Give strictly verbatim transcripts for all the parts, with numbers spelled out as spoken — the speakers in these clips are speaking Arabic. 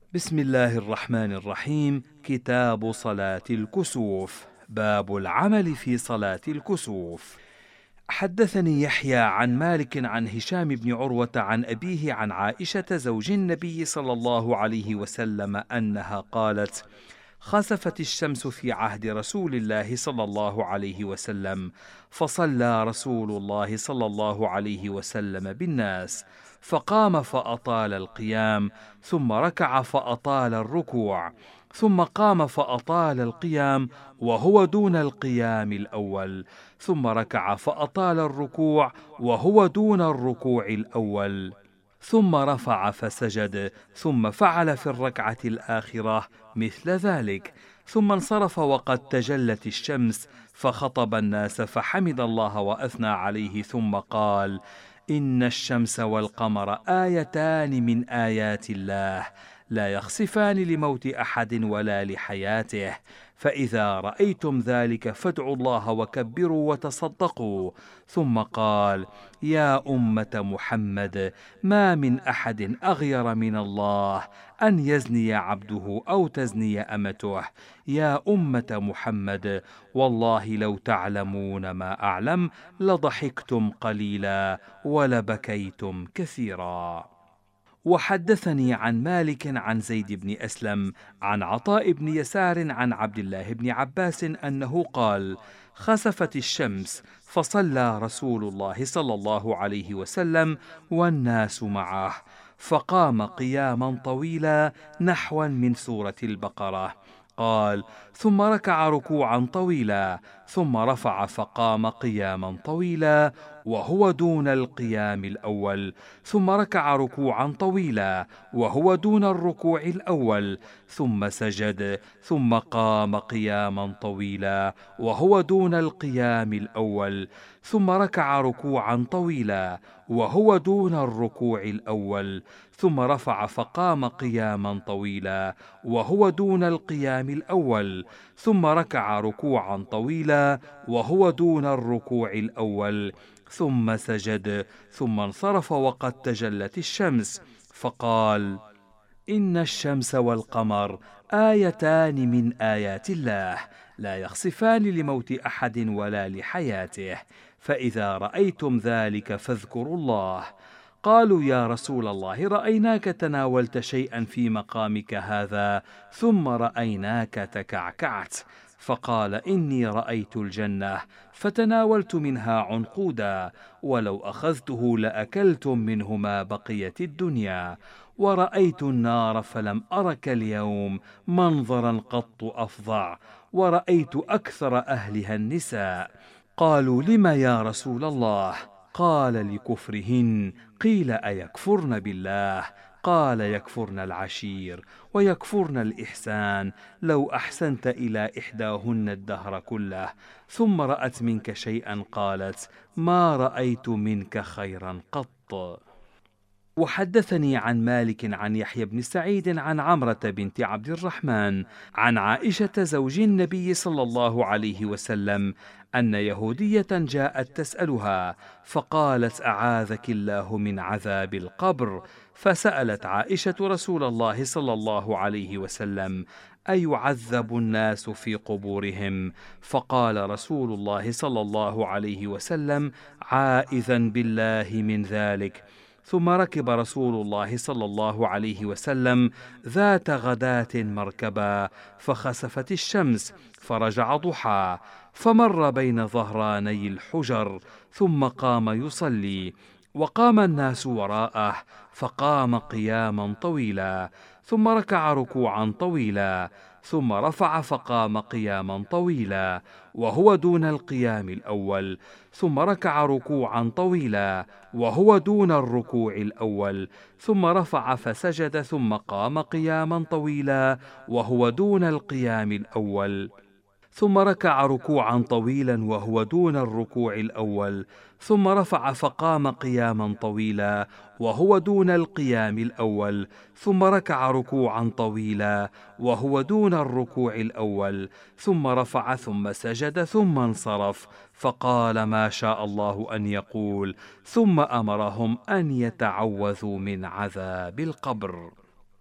بسم الله الرحمن الرحيم. كتاب صلاة الكسوف. باب العمل في صلاة الكسوف. حدثني يحيى عن مالك عن هشام بن عروة عن أبيه عن عائشة زوج النبي صلى الله عليه وسلم أنها قالت: خسفت الشمس في عهد رسول الله صلى الله عليه وسلم، فصلى رسول الله صلى الله عليه وسلم بالناس، فقام فأطال القيام، ثم ركع فأطال الركوع، ثم قام فأطال القيام وهو دون القيام الأول، ثم ركع فأطال الركوع وهو دون الركوع الأول، ثم رفع فسجد، ثم فعل في الركعة الآخرة مثل ذلك، ثم انصرف وقد تجلت الشمس، فخطب الناس فحمد الله وأثنى عليه، ثم قال: إن الشمس والقمر آيتان من آيات الله، لا يخسفان لموت أحد ولا لحياته، فإذا رأيتم ذلك فادعوا الله وكبروا وتصدقوا. ثم قال: يا أمة محمد، ما من أحد أغير من الله أن يزني عبده أو تزني أمته. يا أمة محمد، والله لو تعلمون ما أعلم لضحكتم قليلا ولبكيتم كثيرا. وحدثني عن مالك عن زيد بن أسلم عن عطاء بن يسار عن عبد الله بن عباس أنه قال: خسفت الشمس، فصلى رسول الله صلى الله عليه وسلم والناس معه، فقام قياما طويلا نحوا من سورة البقرة. قال: ثم ركع ركوعا طويلا، ثم رفع فقام قياما طويلا وهو دون القيام الأول، ثم ركع ركوعا طويلا وهو دون الركوع الأول، ثم سجد، ثم قام قياما طويلا وهو دون القيام الأول، ثم ركع ركوعا طويلا وهو دون الركوع الأول، ثم رفع فقام قياما طويلا وهو دون القيام الأول، ثم ركع ركوعا طويلا وهو دون الركوع الأول، ثم سجد، ثم انصرف وقد تجلت الشمس، فقال: إن الشمس والقمر آيتان من آيات الله، لا يخسفان لموت أحد ولا لحياته، فإذا رأيتم ذلك فاذكروا الله. قالوا: يا رسول الله، رأيناك تناولت شيئا في مقامك هذا، ثم رأيناك تكعكعت. فقال: إني رأيت الجنة فتناولت منها عنقودا، ولو أخذته لأكلتم منه ما بقيت الدنيا، ورأيت النار فلم أرك اليوم منظرا قط أفظع، ورأيت أكثر أهلها النساء. قالوا: لم يا رسول الله؟ قال: لكفرهن. قيل: أيكفرن بالله؟ قال: يكفرن العشير ويكفرن الإحسان، لو أحسنت إلى إحداهن الدهر كله، ثم رأت منك شيئا قالت: ما رأيت منك خيرا قط. وحدثني عن مالك عن يحيى بن سعيد عن عمرة بنت عبد الرحمن عن عائشة زوج النبي صلى الله عليه وسلم أن يهودية جاءت تسألها، فقالت: أعاذك الله من عذاب القبر. فسألت عائشة رسول الله صلى الله عليه وسلم: أيعذب الناس في قبورهم؟ فقال رسول الله صلى الله عليه وسلم: عائذا بالله من ذلك. ثم ركب رسول الله صلى الله عليه وسلم ذات غداة مركبا، فخسفت الشمس، فرجع ضحى، فمر بين ظهراني الحجر، ثم قام يصلي، وقام الناس وراءه، فقام قياما طويلا، ثم ركع ركوعا طويلا، ثم رفع فقام قياما طويلا وهو دون القيام الأول، ثم ركع ركوعا طويلا وهو دون الركوع الأول، ثم رفع فسجد، ثم قام قياما طويلا وهو دون القيام الأول، ثم ركع ركوعا طويلا وهو دون الركوع الأول، ثم رفع فقام قياما طويلا وهو دون القيام الأول، ثم ركع ركوعا طويلا وهو دون الركوع الأول، ثم رفع ثم سجد ثم انصرف، فقال: ما شاء الله أن يقول، ثم أمرهم أن يتعوذوا من عذاب القبر.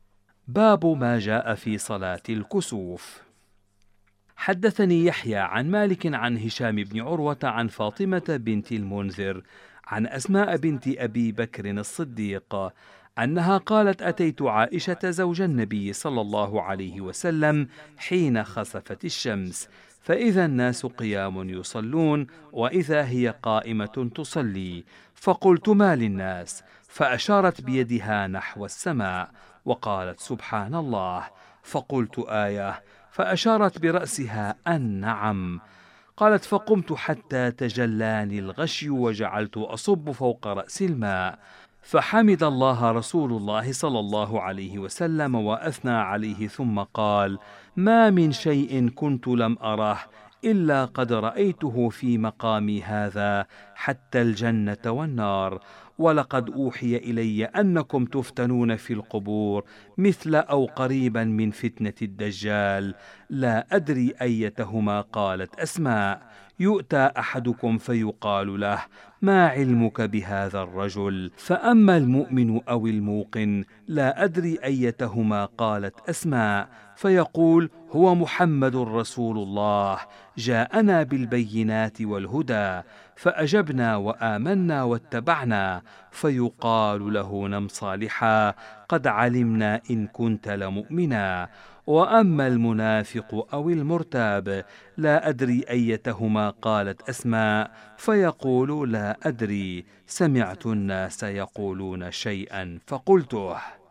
باب ما جاء في صلاة الكسوف. حدثني يحيى عن مالك عن هشام بن عروة عن فاطمة بنت المنذر عن أسماء بنت أبي بكر الصديق أنها قالت: أتيت عائشة زوج النبي صلى الله عليه وسلم حين خسفت الشمس، فإذا الناس قيام يصلون وإذا هي قائمة تصلي، فقلت: ما للناس؟ فأشارت بيدها نحو السماء وقالت: سبحان الله. فقلت: آية؟ فأشارت برأسها أن نعم. قالت: فقمت حتى تجلاني الغشي وجعلت أصب فوق رأس الماء، فحمد الله رسول الله صلى الله عليه وسلم وأثنى عليه ثم قال: ما من شيء كنت لم أره إلا قد رأيته في مقامي هذا حتى الجنة والنار، ولقد أوحي إلي أنكم تفتنون في القبور مثل أو قريبا من فتنة الدجال، لا أدري أيتهما قالت أسماء. يؤتى أحدكم فيقال له: ما علمك بهذا الرجل؟ فأما المؤمن أو الموقن لا أدري أيتهما قالت أسماء، فيقول: هو محمد رسول الله، جاءنا بالبينات والهدى، فأجبنا وآمنا واتبعنا، فيقال له: نم صالحا، قد علمنا إن كنت لمؤمنا. وأما المنافق أو المرتاب لا أدري أيتهما قالت أسماء، فيقول: لا أدري، سمعت الناس يقولون شيئا فقلته.